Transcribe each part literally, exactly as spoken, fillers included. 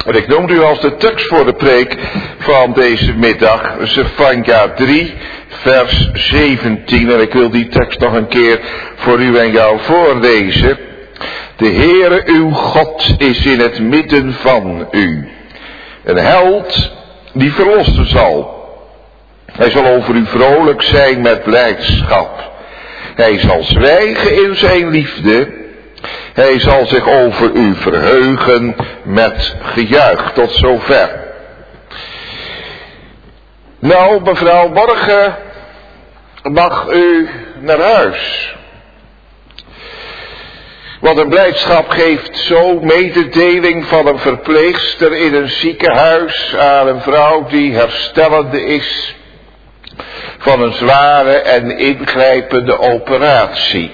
En ik noemde u als de tekst voor de preek van deze middag Zefanja drie, vers zeventien. En ik wil die tekst nog een keer voor u en jou voorlezen. De Heere uw God is in het midden van u. Een held die verlossen zal. Hij zal over u vrolijk zijn met blijdschap. Hij zal zwijgen in zijn liefde. Hij zal zich over u verheugen met gejuich. Tot zover. Nou, mevrouw, morgen mag u naar huis. Want een blijdschap geeft zo mededeling van een verpleegster in een ziekenhuis aan een vrouw die herstellende is van een zware en ingrijpende operatie.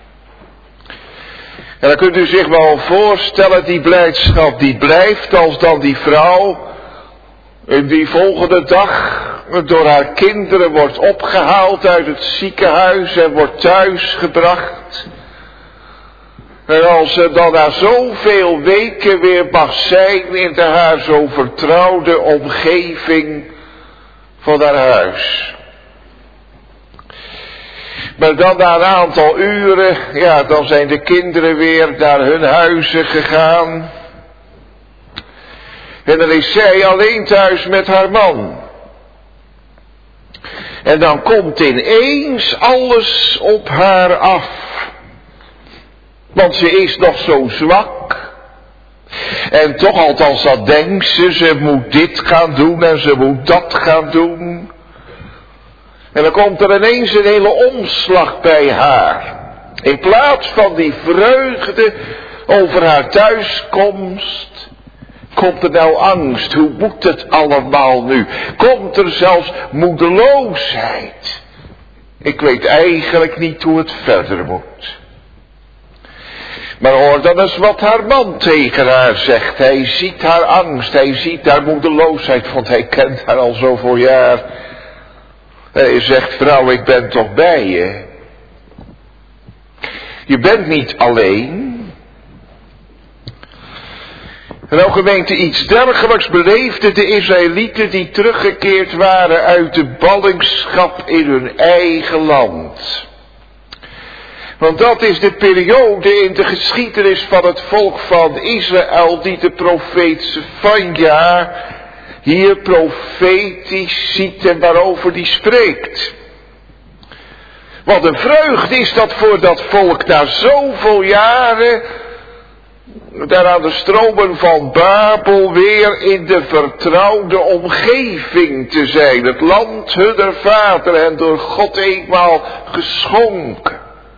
En dan kunt u zich wel voorstellen, die blijdschap die blijft als dan die vrouw die volgende dag door haar kinderen wordt opgehaald uit het ziekenhuis en wordt thuisgebracht. En als ze dan na zoveel weken weer mag zijn in de haar zo vertrouwde omgeving van haar huis. Maar dan na een aantal uren, ja, dan zijn de kinderen weer naar hun huizen gegaan. En dan is zij alleen thuis met haar man. En dan komt ineens alles op haar af. Want ze is nog zo zwak. En toch, althans dat denkt ze, ze moet dit gaan doen en ze moet dat gaan doen. En dan komt er ineens een hele omslag bij haar. In plaats van die vreugde over haar thuiskomst, komt er nou angst. Hoe moet het allemaal nu? Komt er zelfs moedeloosheid. Ik weet eigenlijk niet hoe het verder moet. Maar hoor dan eens wat haar man tegen haar zegt. Hij ziet haar angst, hij ziet haar moedeloosheid, want hij kent haar al zoveel jaar. Hij zegt, vrouw, ik ben toch bij je. Je bent niet alleen. En nou gemeente, iets dergelijks beleefden de Israëlieten die teruggekeerd waren uit de ballingschap in hun eigen land. Want dat is de periode in de geschiedenis van het volk van Israël die de profeet Zefanja hier profetisch ziet en waarover die spreekt. Wat een vreugde is dat voor dat volk na zoveel jaren, daar aan de stromen van Babel weer in de vertrouwde omgeving te zijn. Het land hunner vader hen door God eenmaal geschonken.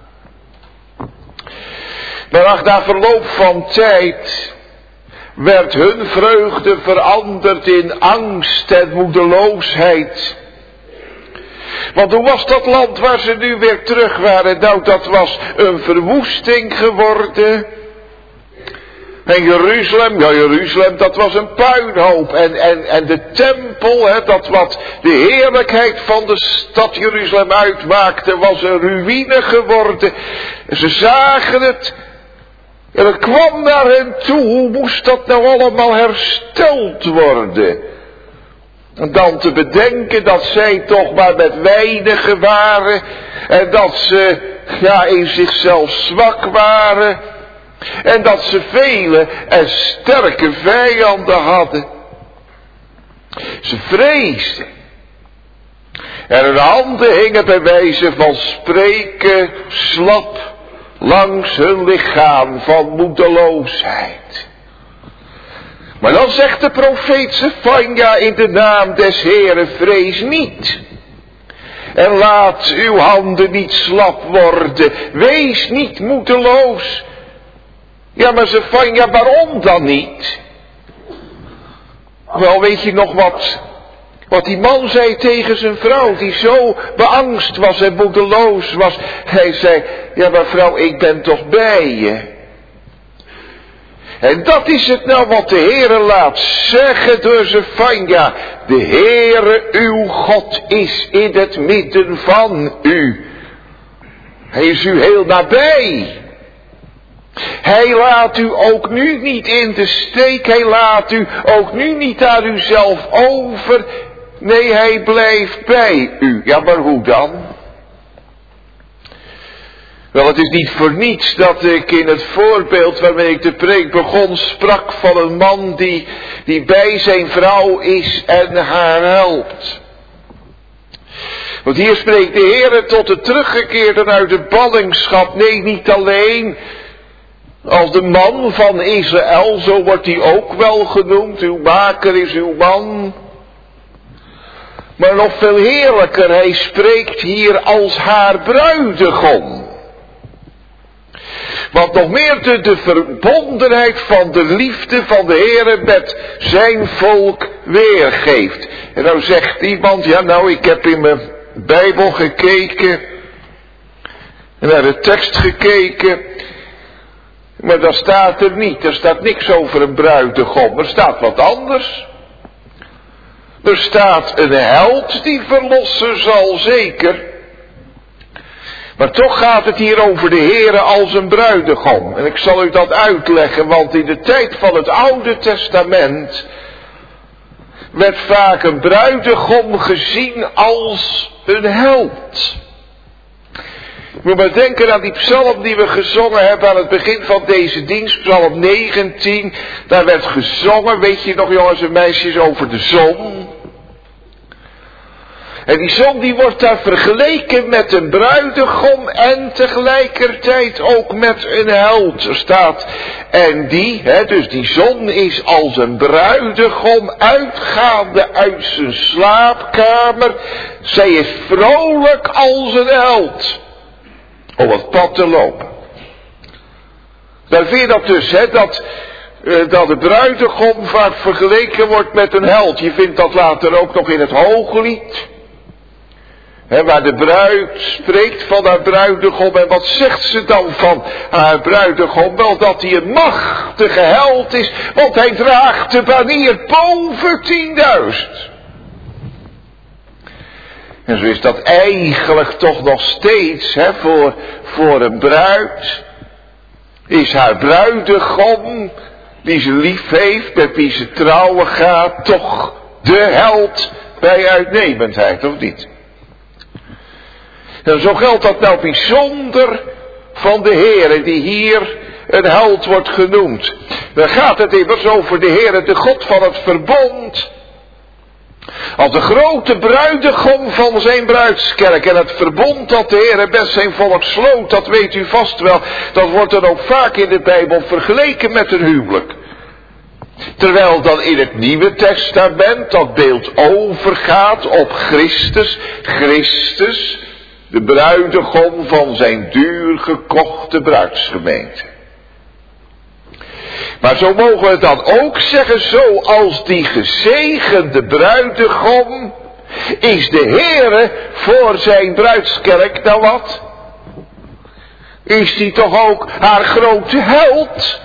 Maar ach, na verloop van tijd werd hun vreugde veranderd in angst en moedeloosheid. Want hoe was dat land waar ze nu weer terug waren? Nou, dat was een verwoesting geworden. En Jeruzalem, ja Jeruzalem, dat was een puinhoop. En, en, en de tempel, hè, dat wat de heerlijkheid van de stad Jeruzalem uitmaakte, was een ruïne geworden. En ze zagen het. En het kwam naar hen toe, hoe moest dat nou allemaal hersteld worden? En dan te bedenken dat zij toch maar met weinigen waren. En dat ze, ja, in zichzelf zwak waren. En dat ze vele en sterke vijanden hadden. Ze vreesden. En hun handen hingen bij wijze van spreken slap langs hun lichaam van moedeloosheid. Maar dan zegt de profeet Zefanja in de naam des Heeren, vrees niet. En laat uw handen niet slap worden. Wees niet moedeloos. Ja, maar Zefanja, waarom dan niet? Wel, weet je nog wat, wat die man zei tegen zijn vrouw, die zo beangst was en moedeloos was. Hij zei, ja maar vrouw, ik ben toch bij je. En dat is het nou wat de Heere laat zeggen door Zefanja. De Heere uw God is in het midden van u. Hij is u heel nabij. Hij laat u ook nu niet in de steek. Hij laat u ook nu niet aan uzelf over. Nee, hij blijft bij u. Ja, maar hoe dan? Wel, het is niet voor niets dat ik in het voorbeeld waarmee ik de preek begon sprak van een man die, die bij zijn vrouw is en haar helpt. Want hier spreekt de Heer tot de teruggekeerden uit de ballingschap. Nee, niet alleen als de man van Israël, zo wordt hij ook wel genoemd. Uw maker is uw man. Maar nog veel heerlijker, hij spreekt hier als haar bruidegom. Wat nog meer de, de verbondenheid van de liefde van de Heer met zijn volk weergeeft. En nou zegt iemand, ja nou ik heb in mijn Bijbel gekeken, en naar de tekst gekeken, maar daar staat er niet, er staat niks over een bruidegom, er staat wat anders. Er staat een held die verlossen zal, zeker. Maar toch gaat het hier over de Heere als een bruidegom. En ik zal u dat uitleggen, want in de tijd van het Oude Testament werd vaak een bruidegom gezien als een held. Ik moet maar denken aan die psalm die we gezongen hebben aan het begin van deze dienst, psalm negentien. Daar werd gezongen, weet je nog jongens en meisjes, over de zon. En die zon die wordt daar vergeleken met een bruidegom en tegelijkertijd ook met een held. Er staat, en die, hè, dus die zon is als een bruidegom uitgaande uit zijn slaapkamer. Zij is vrolijk als een held om het pad te lopen. Daar vind je dat dus, hè, dat, uh, dat de bruidegom vaak vergeleken wordt met een held. Je vindt dat later ook nog in het Hooglied. He, waar de bruid spreekt van haar bruidegom. En wat zegt ze dan van haar bruidegom? Wel dat hij een machtige held is. Want hij draagt de banier boven tienduizend. En zo is dat eigenlijk toch nog steeds. He, voor, voor een bruid. Is haar bruidegom. Die ze lief heeft. Met wie ze trouwen gaat. Toch de held bij uitnemendheid. Of niet? En zo geldt dat nou bijzonder van de Heere die hier een held wordt genoemd. Dan gaat het immers over de Heere, de God van het verbond. Als de grote bruidegom van zijn bruidskerk. En het verbond dat de Heere met zijn volk sloot, dat weet u vast wel. Dat wordt dan ook vaak in de Bijbel vergeleken met een huwelijk. Terwijl dan in het Nieuwe Testament dat beeld overgaat op Christus. Christus, de bruidegom van zijn duur gekochte bruidsgemeente. Maar zo mogen we het dan ook zeggen, zoals die gezegende bruidegom is de Heere voor zijn bruidskerk. Nou wat? Is die toch ook haar grote held?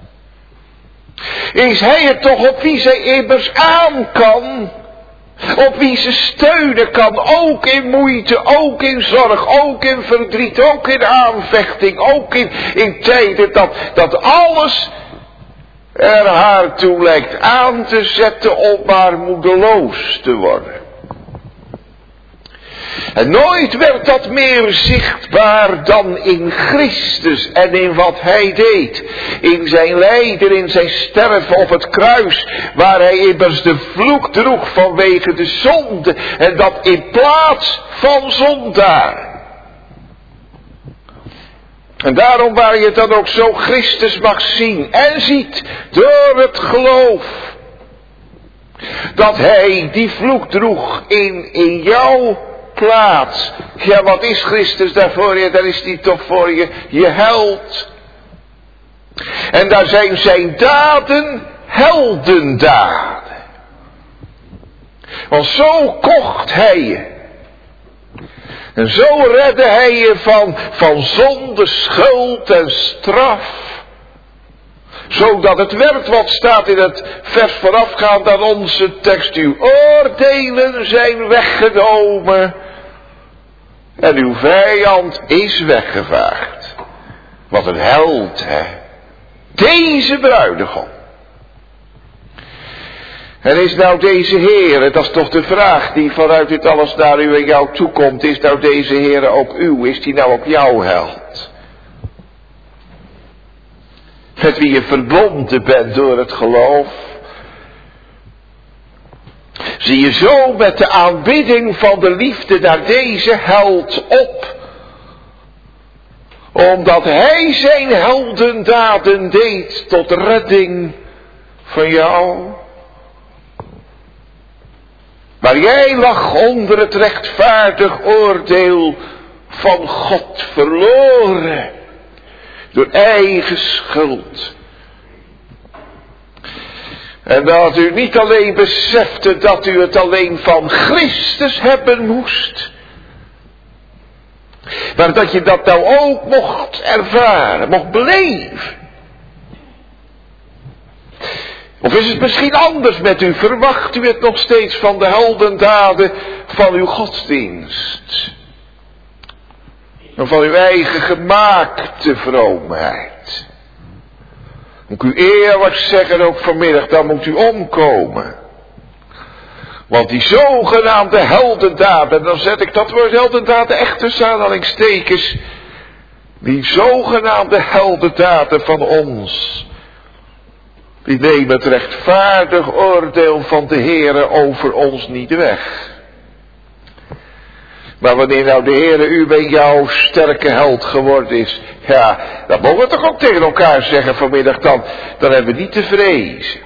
Is hij het toch op wie zij immers aan kan? Op wie ze steunen kan, ook in moeite, ook in zorg, ook in verdriet, ook in aanvechting, ook in, in tijden dat, dat alles er haar toe lijkt aan te zetten om maar moedeloos te worden. En nooit werd dat meer zichtbaar dan in Christus en in wat hij deed. In zijn lijden, in zijn sterven op het kruis, waar hij immers de vloek droeg vanwege de zonde. En dat in plaats van zondaar. En daarom waar je dan ook zo Christus mag zien en ziet door het geloof. Dat hij die vloek droeg in, in jou. Plaats. Ja, wat is Christus daar voor je? Daar is hij toch voor je, je held. En daar zijn zijn daden heldendaden. Want zo kocht hij je. En zo redde hij je van, van zonde, schuld en straf. Zodat het werd wat staat in het vers voorafgaand aan onze tekst. Uw oordelen zijn weggenomen. En uw vijand is weggevaagd. Wat een held, hè. Deze bruidegom. En is nou deze Heere, dat is toch de vraag die vanuit dit alles naar u en jou toekomt. Is nou deze Heere ook uw? Is die nou ook jouw held? Met wie je verbonden bent door het geloof. Zie je zo met de aanbidding van de liefde naar deze held op. Omdat hij zijn heldendaden deed tot redding van jou. Maar jij lag onder het rechtvaardig oordeel van God verloren. Door eigen schuld. En dat u niet alleen besefte dat u het alleen van Christus hebben moest. Maar dat je dat nou ook mocht ervaren, mocht beleven. Of is het misschien anders met u? Verwacht u het nog steeds van de heldendaden van uw godsdienst? En van uw eigen gemaakte vroomheid? Moet ik u eerlijk zeggen, ook vanmiddag, dan moet u omkomen. Want die zogenaamde heldendaden, dan zet ik dat woord heldendaden echt tussen aanhalingstekens. Die zogenaamde heldendaden van ons, die nemen het rechtvaardig oordeel van de Heere over ons niet weg. Maar wanneer nou de Heere u bij jouw sterke held geworden is, ja, dat mogen we toch ook tegen elkaar zeggen vanmiddag dan, dan hebben we niet te vrezen.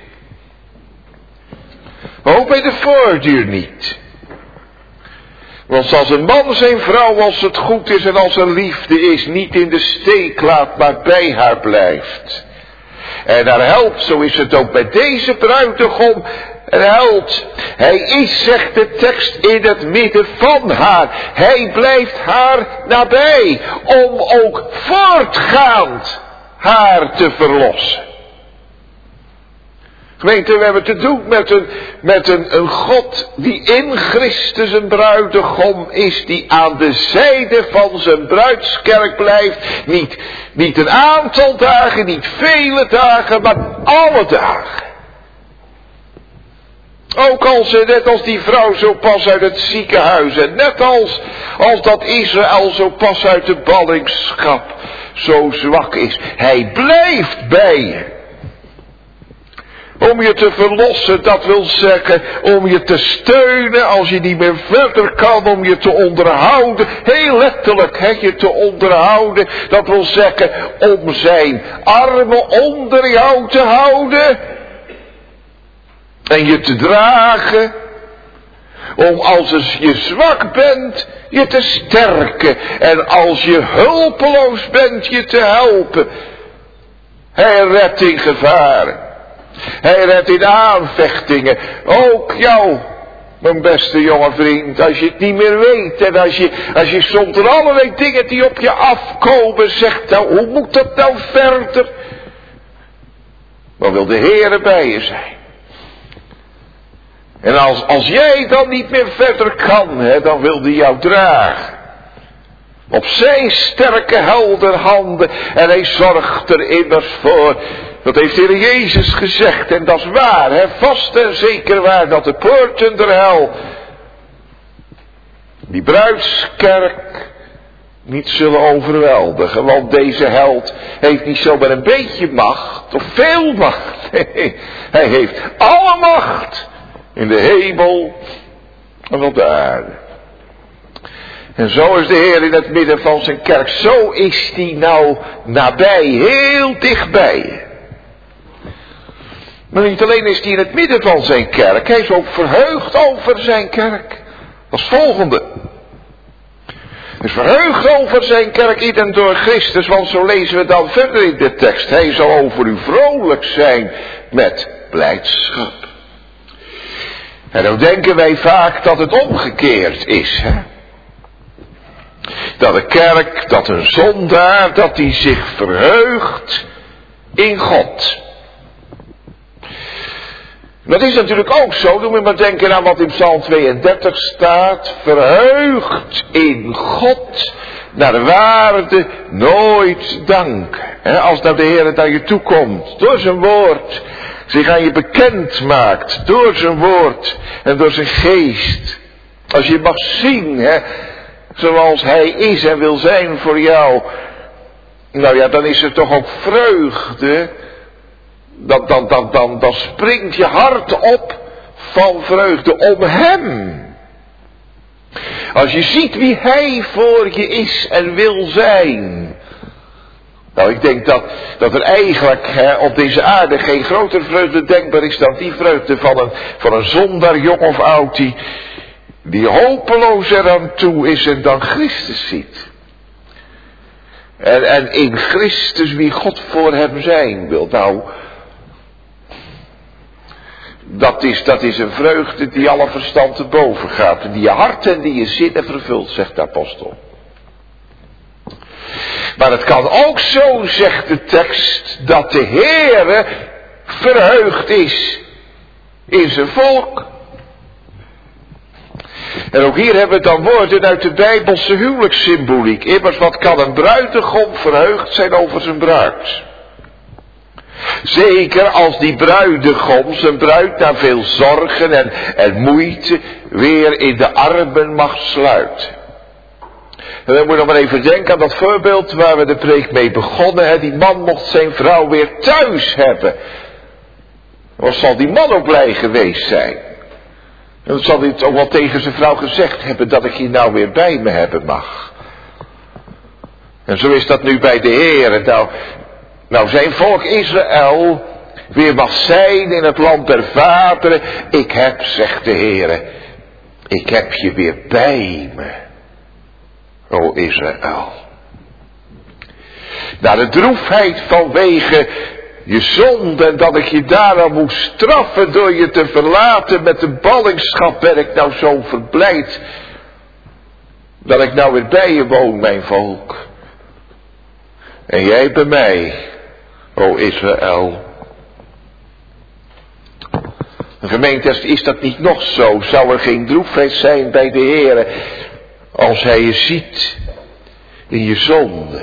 Maar ook bij de voortduur niet. Want als een man zijn vrouw, als het goed is en als er liefde is, niet in de steek laat, maar bij haar blijft. En haar helpt, zo is het ook bij deze bruidegom, een held. Hij is, zegt de tekst, in het midden van haar. Hij blijft haar nabij, om ook voortgaand haar te verlossen. Gemeente, we hebben te doen met een, met een, een God die in Christus een bruidegom is, die aan de zijde van zijn bruidskerk blijft. Niet, niet een aantal dagen, niet vele dagen, maar alle dagen. Ook als, net als die vrouw zo pas uit het ziekenhuis en net als, als dat Israël zo pas uit de ballingschap zo zwak is. Hij blijft bij je. Om je te verlossen, dat wil zeggen, om je te steunen als je niet meer verder kan, om je te onderhouden, heel letterlijk, hè, je te onderhouden, dat wil zeggen, om zijn armen onder jou te houden, en je te dragen, om als je zwak bent, je te sterken, en als je hulpeloos bent, je te helpen. Hij redt in gevaren. Hij redt in aanvechtingen. Ook jou, mijn beste jonge vriend, als je het niet meer weet. En als je, als je soms er allerlei dingen die op je afkomen zegt, nou, hoe moet dat nou verder? Dan wil de Heere bij je zijn. En als, als jij dan niet meer verder kan, hè, dan wil hij jou dragen. Op zijn sterke helder handen. En hij zorgt er immers voor. Dat heeft de Heer Jezus gezegd. En dat is waar. Hè? Vast en zeker waar. Dat de poorten der hel. Die bruidskerk. Niet zullen overweldigen. Want deze held heeft niet zomaar een beetje macht. Of veel macht. Hij heeft alle macht. In de hemel. En op de aarde. En zo is de Heer in het midden van zijn kerk. Zo is hij nou nabij. Heel dichtbij. Maar niet alleen is hij in het midden van zijn kerk. Hij is ook verheugd over zijn kerk. Dat is het volgende. Hij is verheugd over zijn kerk in en door Christus. Want zo lezen we dan verder in de tekst. Hij zal over u vrolijk zijn met blijdschap. En dan denken wij vaak dat het omgekeerd is. Hè? Dat de kerk, dat een zondaar, dat die zich verheugt in God. Dat is natuurlijk ook zo. Doe me maar denken aan wat in Psalm tweeëndertig staat. Verheugd in God naar waarde nooit danken. He, als nou de Heer naar je toe komt, door zijn woord, zich aan je bekend maakt, door zijn woord en door zijn geest. Als je mag zien, he, zoals hij is en wil zijn voor jou. Nou ja, dan is er toch ook vreugde. Dan, dan, dan, dan, dan springt je hart op van vreugde om hem. Als je ziet wie hij voor je is en wil zijn. Nou, ik denk dat, dat er eigenlijk hè, op deze aarde geen grotere vreugde denkbaar is dan die vreugde van een, van een zondaar, jong of oud, die, die hopeloos eraan toe is en dan Christus ziet. En, en in Christus wie God voor hem zijn wil. Nou, dat is, dat is een vreugde die alle verstand te boven gaat. En die je hart en die je zinnen vervult, zegt de apostel. Maar het kan ook zo, zegt de tekst, dat de Heere verheugd is in zijn volk. En ook hier hebben we dan woorden uit de Bijbelse huwelijkssymboliek. Immers, wat kan een bruidegom verheugd zijn over zijn bruid? Zeker als die bruidegom zijn bruid na veel zorgen en, en moeite weer in de armen mag sluiten. En dan moet je nog maar even denken aan dat voorbeeld waar we de preek mee begonnen. Hè. Die man mocht zijn vrouw weer thuis hebben. Wat zal die man ook blij geweest zijn? En dat zal hij het ook wel tegen zijn vrouw gezegd hebben, dat ik je nou weer bij me hebben mag. En zo is dat nu bij de Heer. Nou, nou zijn volk Israël weer mag zijn in het land der vaderen. Ik heb, zegt de Heer, ik heb je weer bij me, o Israël. Naar de droefheid vanwege je zonde en dat ik je daarom moest straffen door je te verlaten met de ballingschap, ben ik nou zo verblijd dat ik nou weer bij je woon, mijn volk. En jij bij mij, o Israël. Gemeente, is dat niet nog zo? Zou er geen droefheid zijn bij de Heer als hij je ziet in je zonde?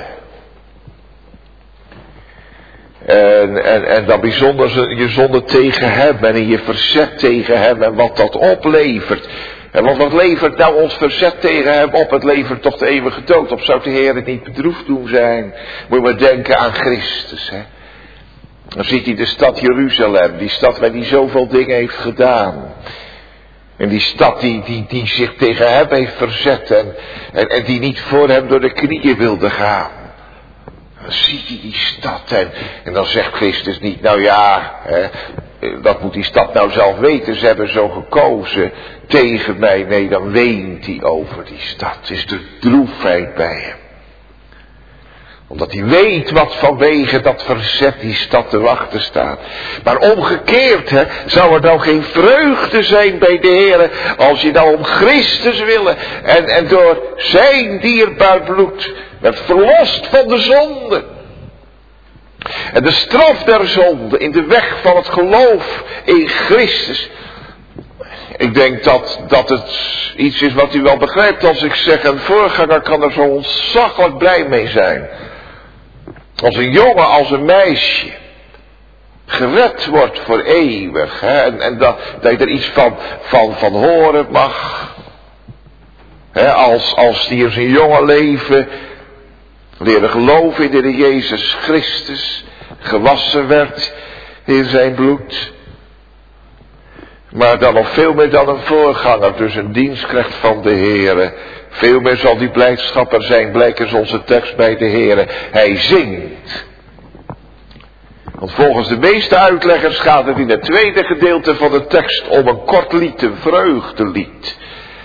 En, en, en dan bijzonder je zonde tegen hem en in je verzet tegen hem en wat dat oplevert. En want wat levert nou ons verzet tegen hem op? Het levert toch de eeuwige dood op. Zou de Heer het niet bedroefd doen zijn? Moet je maar denken aan Christus. Hè? Dan ziet hij de stad Jeruzalem. Die stad waar hij zoveel dingen heeft gedaan. En die stad die, die, die zich tegen hem heeft verzet. En, en, en die niet voor hem door de knieën wilde gaan. Dan ziet hij die stad en, en dan zegt Christus niet, nou ja, hè, dat moet die stad nou zelf weten, ze hebben zo gekozen tegen mij. Nee, dan weent hij over die stad. Het is de droefheid bij hem. Omdat hij weet wat vanwege dat verzet die stad te wachten staat. Maar omgekeerd, hè, zou er nou geen vreugde zijn bij de Heer als je nou om Christus willen en, en door zijn dierbaar bloed werd verlost van de zonde. En de straf der zonde in de weg van het geloof in Christus. Ik denk dat, dat het iets is wat u wel begrijpt als ik zeg, een voorganger kan er zo ontzaglijk blij mee zijn. Als een jongen, als een meisje gered wordt voor eeuwig. Hè, en en dat, dat je er iets van, van, van horen mag. Hè, als, als die in zijn jonge leven leren geloven in de Heer Jezus Christus. Gewassen werd in zijn bloed. Maar dan nog veel meer dan een voorganger. Dus een dienstknecht van de Heer. Veel meer zal die blijdschap er zijn. Blijkt is onze tekst bij de Heer. Hij zingt. Want volgens de meeste uitleggers gaat het in het tweede gedeelte van de tekst om een kort lied, een vreugdelied.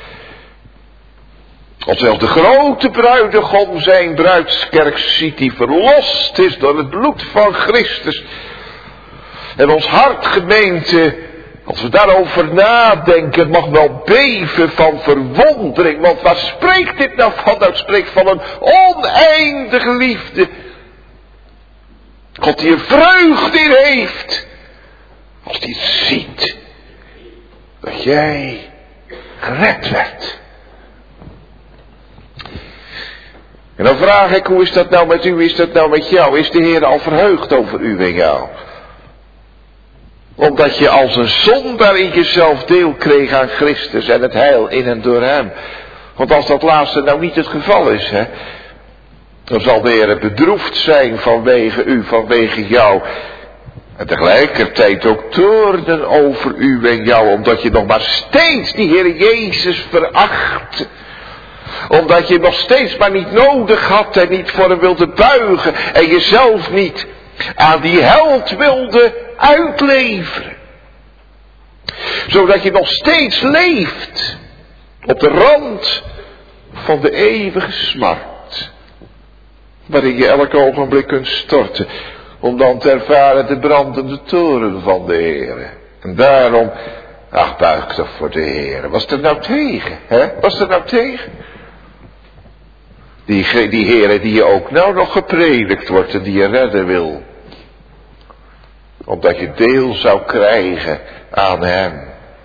Als zelfs de grote bruidegom zijn bruidskerk ziet die verlost is door het bloed van Christus. En ons hart, gemeente, als we daarover nadenken, mag wel beven van verwondering. Want waar spreekt dit nou van? Nou, het spreekt van een oneindige liefde. God die er vreugde in heeft. Als die ziet dat jij gered werd. En dan vraag ik, hoe is dat nou met u, is dat nou met jou? Is de Heer al verheugd over u en jou? Omdat je als een zondaar in jezelf deel kreeg aan Christus en het heil in en door hem. Want als dat laatste nou niet het geval is, hè, dan zal de Heer bedroefd zijn vanwege u, vanwege jou. En tegelijkertijd ook toornen over u en jou, omdat je nog maar steeds die Heer Jezus veracht. Omdat je nog steeds maar niet nodig had en niet voor hem wilde buigen en jezelf niet aan die held wilde uitleveren. Zodat je nog steeds leeft op de rand van de eeuwige smart. Waarin je elk ogenblik kunt storten. Om dan te ervaren de brandende toren van de Heer. En daarom, ach, buig toch voor de Heer. Was er nou tegen, hè? Was er nou tegen? Die, die Heer die je ook nou nog gepredikt wordt en die je redden wil. Omdat je deel zou krijgen aan hem.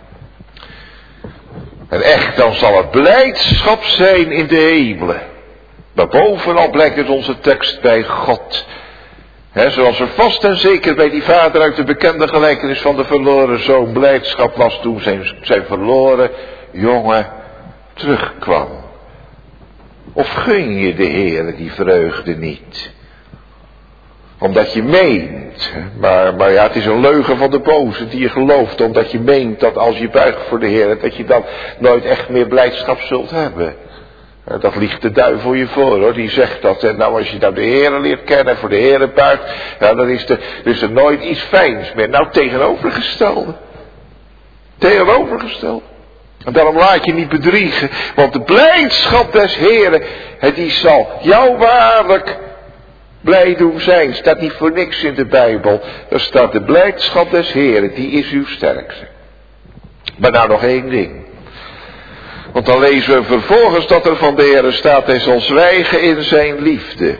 En echt, dan zal het blijdschap zijn in de hemelen. Maar bovenal blijkt het onze tekst bij God. He, zoals er vast en zeker bij die vader uit de bekende gelijkenis van de verloren zoon blijdschap was toen zijn, zijn verloren jongen terugkwam. Of gun je de Heer die vreugde niet? Omdat je meent, maar, maar ja, het is een leugen van de boze die je gelooft, omdat je meent dat als je buigt voor de Heer, dat je dan nooit echt meer blijdschap zult hebben. Dat liegt de duivel je voor, hoor. Die zegt dat. En nou, als je nou de Heer leert kennen en voor de Heer buigt, ja, dan is er, is er nooit iets fijns meer. Nou, tegenovergestelde. Tegenovergestelde. En daarom laat je niet bedriegen, want de blijdschap des Heeren, die zal jou waarlijk blij doen zijn. Staat niet voor niks in de Bijbel. Er staat de blijdschap des Heeren, die is uw sterkste. Maar nou nog één ding. Want dan lezen we vervolgens dat er van de Heer staat, hij zal zwijgen in zijn liefde.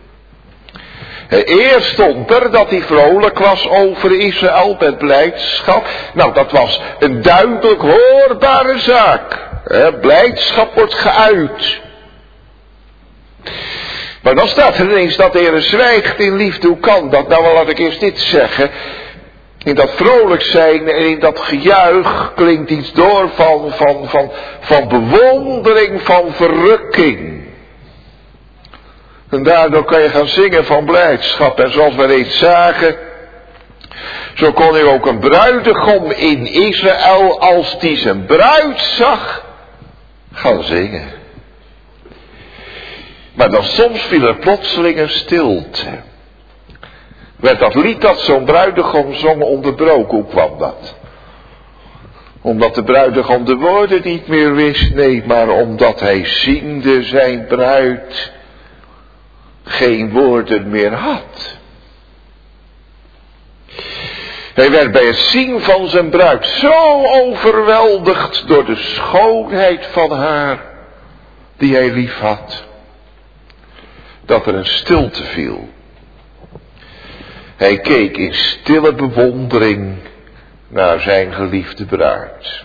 Eerst stond er dat hij vrolijk was over Israël met blijdschap. Nou, dat was een duidelijk hoorbare zaak. Blijdschap wordt geuit. Maar dan staat er ineens dat de Heer zwijgt in liefde. Hoe kan dat? Nou, laat ik eerst dit zeggen. In dat vrolijk zijn en in dat gejuich klinkt iets door van, van, van, van bewondering, van verrukking. En daardoor kan je gaan zingen van blijdschap. En zoals we reeds zagen, zo kon ik ook een bruidegom in Israël, als die zijn bruid zag, gaan zingen. Maar dan soms viel er plotseling een stilte. Werd dat lied dat zo'n bruidegom zong onderbroken. Hoe kwam dat? Omdat de bruidegom de woorden niet meer wist? Nee, maar omdat hij ziende zijn bruid geen woorden meer had. Hij werd bij het zien van zijn bruid zo overweldigd door de schoonheid van haar die hij lief had, dat er een stilte viel. Hij keek in stille bewondering naar zijn geliefde bruid.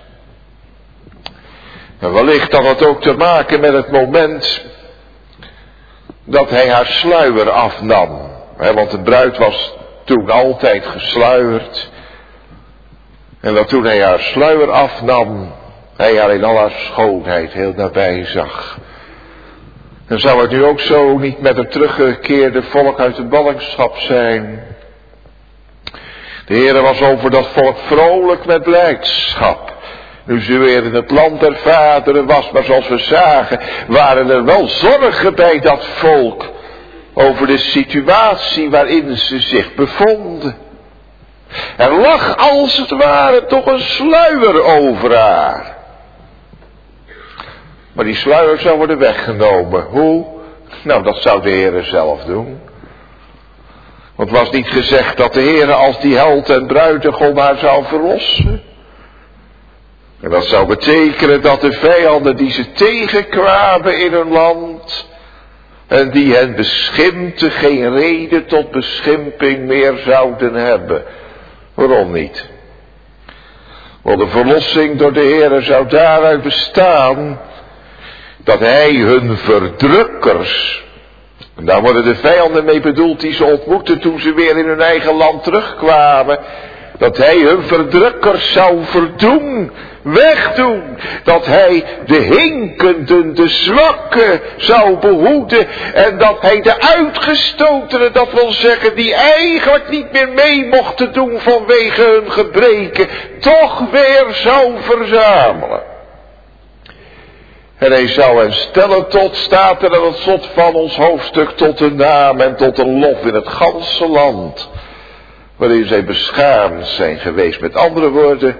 En wellicht had het ook te maken met het moment dat hij haar sluier afnam. Want de bruid was toen altijd gesluierd. En dat toen hij haar sluier afnam, hij haar in al haar schoonheid heel nabij zag. En zou het nu ook zo niet met het teruggekeerde volk uit de ballingschap zijn? De Heere was over dat volk vrolijk met blijdschap. Nu ze weer in het land der vaderen was, maar zoals we zagen, waren er wel zorgen bij dat volk over de situatie waarin ze zich bevonden. Er lag als het ware toch een sluier over haar. Maar die sluier zou worden weggenomen. Hoe? Nou, dat zou de Heere zelf doen. Want het was niet gezegd dat de Heere als die held en bruidegom haar zou verlossen. En dat zou betekenen dat de vijanden die ze tegenkwamen in hun land en die hen beschimpten geen reden tot beschimping meer zouden hebben. Waarom niet? Want de verlossing door de Heere zou daaruit bestaan dat hij hun verdrukkers En daar worden de vijanden mee bedoeld die ze ontmoetten toen ze weer in hun eigen land terugkwamen. Dat hij hun verdrukkers zou verdoen, wegdoen. Dat hij de hinkenden, de zwakken zou behoeden. En dat hij de uitgestotenen, dat wil zeggen die eigenlijk niet meer mee mochten doen vanwege hun gebreken, toch weer zou verzamelen. En hij zou hen stellen tot, staat er aan het slot van ons hoofdstuk, tot een naam en tot een lof in het ganse land. Waarin zij beschaamd zijn geweest. Met andere woorden,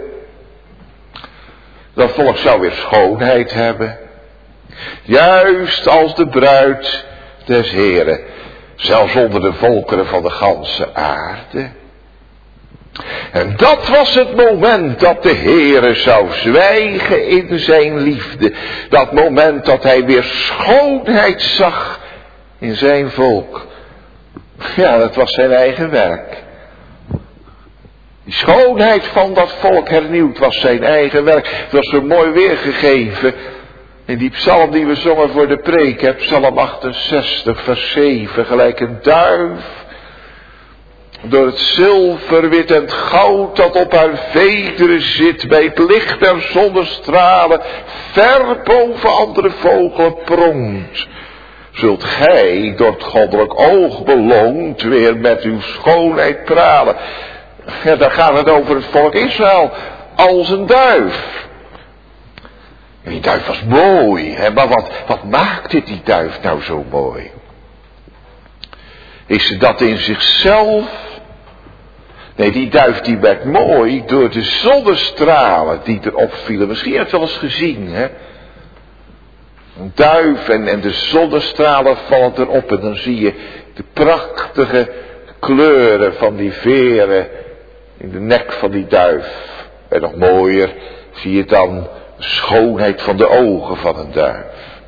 dat volk zou weer schoonheid hebben. Juist als de bruid des Heren. Zelfs onder de volkeren van de ganse aarde. En dat was het moment dat de Heere zou zwijgen in zijn liefde. Dat moment dat hij weer schoonheid zag in zijn volk. Ja, dat was zijn eigen werk. Die schoonheid van dat volk hernieuwd was zijn eigen werk. Het was zo mooi weergegeven in die psalm die we zongen voor de preek. Psalm achtenzestig vers zeven. Gelijk een duif door het zilver, wit en het goud dat op haar vederen zit, bij het licht der zonnestralen, ver boven andere vogelen pronkt. Zult gij door het goddelijk oog beloond weer met uw schoonheid pralen. Ja, dan gaat het over het volk Israël als een duif. En die duif was mooi, hè? Maar wat, wat maakte die duif nou zo mooi? Is ze dat in zichzelf? Nee, die duif die werd mooi door de zonnestralen die erop vielen. Misschien heb je het wel eens gezien, hè? Een duif en, en de zonnestralen vallen erop en dan zie je de prachtige kleuren van die veren in de nek van die duif. En nog mooier zie je dan de schoonheid van de ogen van een duif.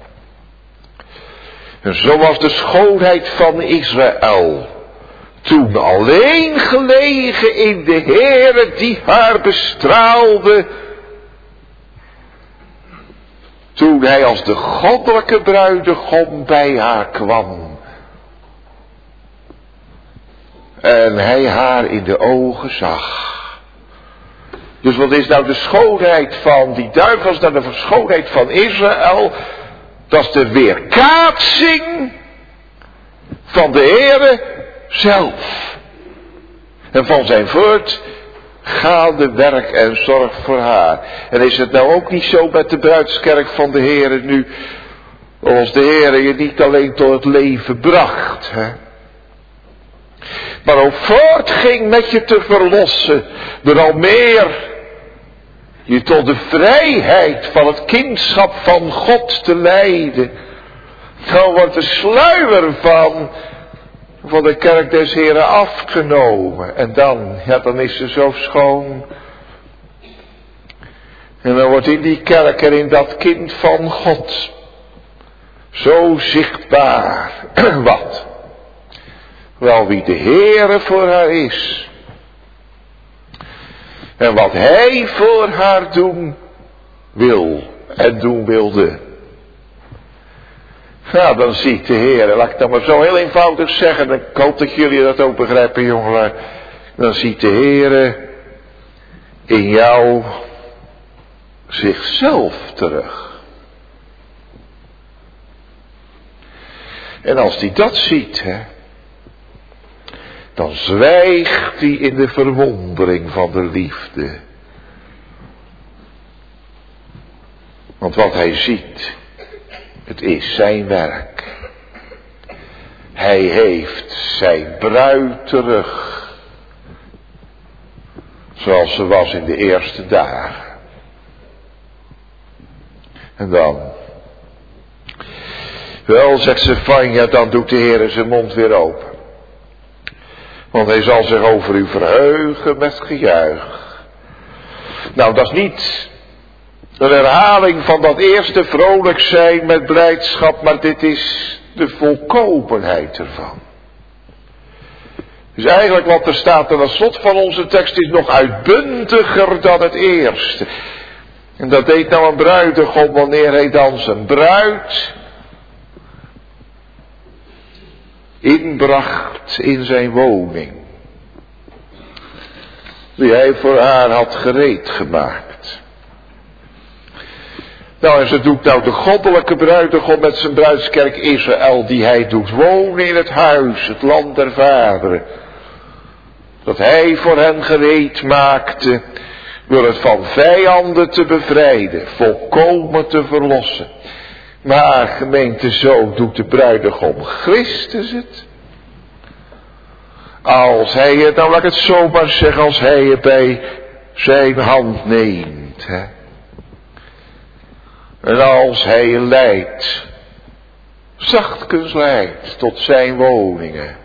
En zo was de schoonheid van Israël toen alleen gelegen in de Heere die haar bestraalde. Toen hij als de goddelijke bruidegom bij haar kwam. En hij haar in de ogen zag. Dus wat is nou de schoonheid van die duif? Wat is nou de schoonheid van Israël? Dat is de weerkaatsing van de Heere zelf. En van zijn voortgaande werk en zorg voor haar. En is het nou ook niet zo met de bruidskerk van de Heere nu, als de Heere je niet alleen tot het leven bracht, hè? Maar ook voortging met je te verlossen, door al meer je tot de vrijheid van het kindschap van God te leiden. Dan wordt de sluier van, van de kerk des Heren afgenomen. En dan, ja dan is ze zo schoon. En dan wordt in die kerk en in dat kind van God zo zichtbaar. Wat? Wel wie de Heere voor haar is. En wat hij voor haar doen wil en doen wilde. Nou, dan ziet de Heere, laat ik dat maar zo heel eenvoudig zeggen. Ik hoop dat jullie dat ook begrijpen, jongen. Dan ziet de Heere in jou zichzelf terug. En als hij dat ziet, hè, dan zwijgt hij in de verwondering van de liefde. Want wat hij ziet, het is zijn werk. Hij heeft zijn bruid terug. Zoals ze was in de eerste dagen. En dan. Wel, zegt Sefania, dan doet de Heer zijn mond weer open. Want hij zal zich over u verheugen met gejuich. Nou, dat is niet een herhaling van dat eerste vrolijk zijn met blijdschap, maar dit is de volkomenheid ervan. Dus eigenlijk wat er staat aan het slot van onze tekst is nog uitbundiger dan het eerste. En dat deed nou een bruidegom wanneer hij dan zijn bruid inbracht in zijn woning. Die hij voor haar had gereed gemaakt. Nou, en ze doet nou de goddelijke bruidegom met zijn bruidskerk Israël, die hij doet wonen in het huis, het land der vaderen. Dat hij voor hen gereed maakte, door het van vijanden te bevrijden, volkomen te verlossen. Maar gemeente, zo doet de bruidegom Christus het. Als hij het, nou laat ik het zo maar zeggen, als hij het bij zijn hand neemt. Hè. En als hij leidt, zachtkens leidt tot zijn woningen.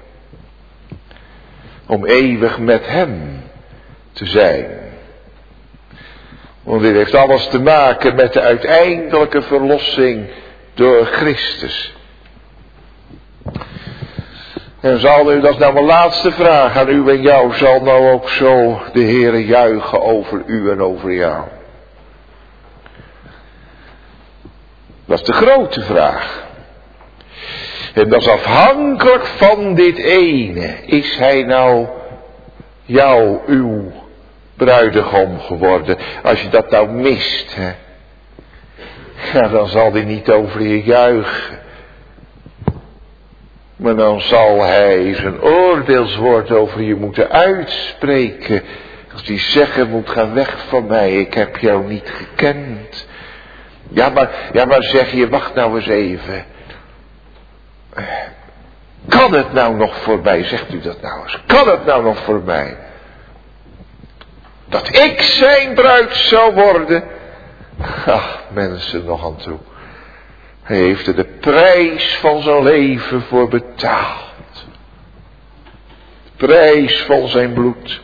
Om eeuwig met hem te zijn. Want dit heeft alles te maken met de uiteindelijke verlossing door Christus. En zal nu, dat is nou mijn laatste vraag aan u en jou, zal nou ook zo de Heere juichen over u en over jou? Dat is de grote vraag. En dat is afhankelijk van dit ene. Is hij nou jou, uw bruidegom geworden? Als je dat nou mist, hè, ja, dan zal hij niet over je juichen. Maar dan zal hij zijn oordeelswoord over je moeten uitspreken. Als hij zeggen moet, ga weg van mij, ik heb jou niet gekend. Ja, maar, ja, maar zeg je, wacht nou eens even. Kan het nou nog voor mij, zegt u dat nou eens, kan het nou nog voor mij? Dat ik zijn bruid zou worden? Ach, mensen, nog aan toe. Hij heeft er de prijs van zijn leven voor betaald. De prijs van zijn bloed.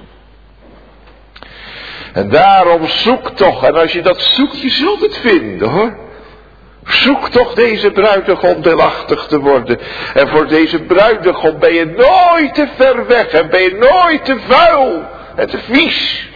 En daarom zoek toch, en als je dat zoekt, je zult het vinden hoor. Zoek toch deze bruidegom deelachtig te worden. En voor deze bruidegom ben je nooit te ver weg en ben je nooit te vuil en te vies.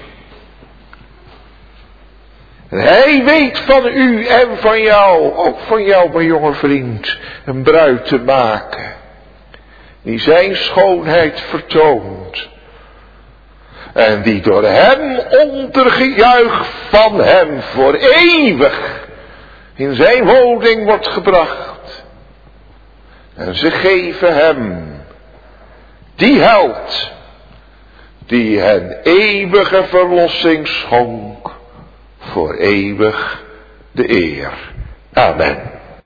En hij weet van u en van jou, ook van jou mijn jonge vriend, een bruid te maken. Die zijn schoonheid vertoont. En die door hem ondergejuich van hem voor eeuwig in zijn woning wordt gebracht. En ze geven hem die held die hen eeuwige verlossing schonk, voor eeuwig de eer. Amen.